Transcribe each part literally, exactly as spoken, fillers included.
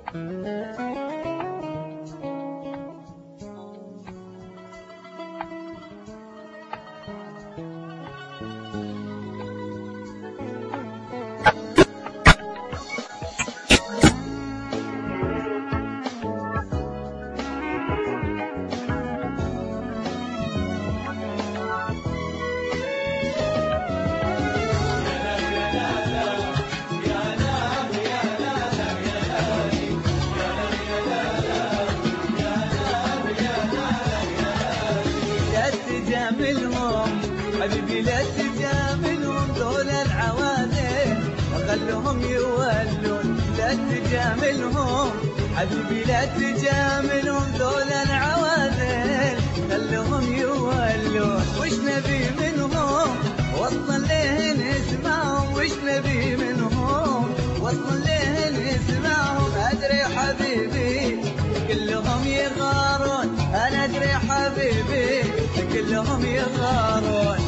حبيبي لا تجاملهم ذول العوادل خلهم يولون. لا تجاملهم حبيبي لا تجاملهم ذول العوادل خلهم يولون. وش نبي منهم وصل ليه نسمعهم، وش نبي منهم وصل ليه نسمعهم. أدري حبيبي كلهم يغارون، أنا أدري حبيبي كلهم يغارون.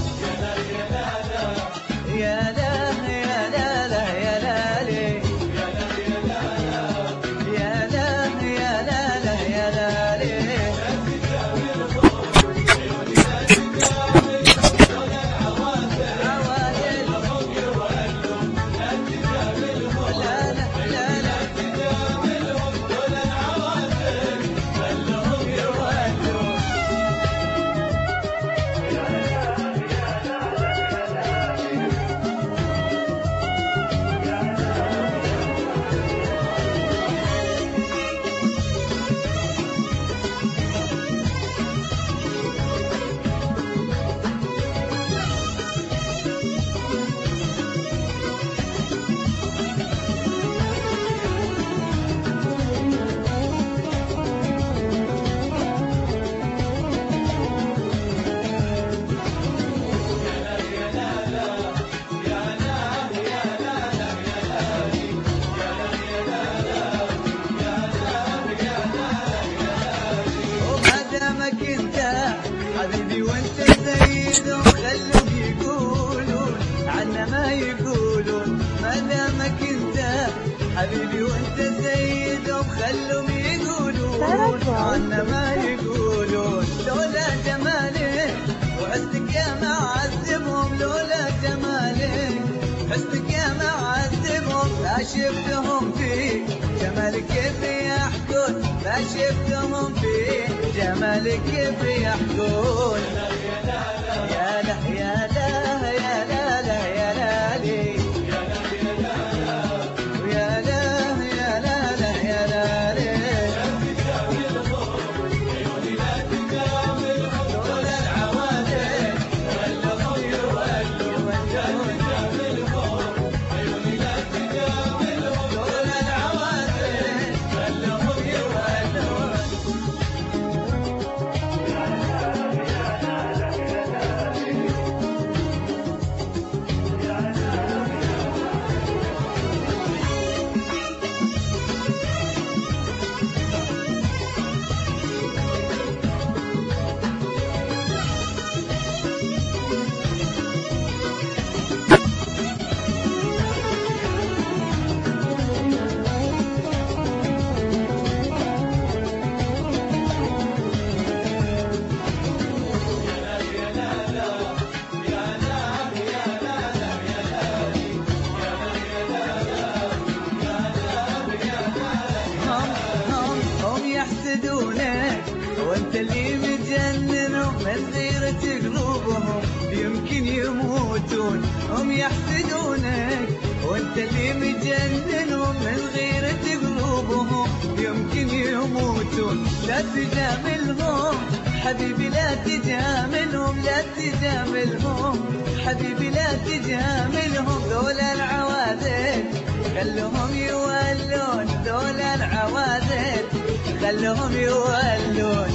يا لا يا لا لا يا لا لي يا لا يا لا لا يا لا لي. حبيبي وانت سيدهم خلهم يقولون عنا ما يقولون. ما دامك انت حبيبي وانت سيدهم خلهم يقولون عنا ما يقولون. لولا جمالك وحسنك يا معذبهم، لولا جمالك حسنك يا معذبهم. ما شفتهم فيك جمالك كيف يحكون، ما شفتهم فيك جمالك كيف يحكون. يا لا يا لا يا لا لا يا لا لي يا لا يا لا لا يا لا لي. دول العوادل خلهم يولون. دول العوادل خلهم يولون. يحسدونك وانت اللي مجننهم من غيرة قلوبهم يمكن يموتون. هم يحسدونك وانت اللي مجننهم من غيرة قلوبهم يمكن يموتون. لا تجاملهم حبيبي لا تجاملهم، لا تجاملهم حبيبي لا تجاملهم. ذول العوادل خلهم يولون، ذول العوادل خلهم يولون.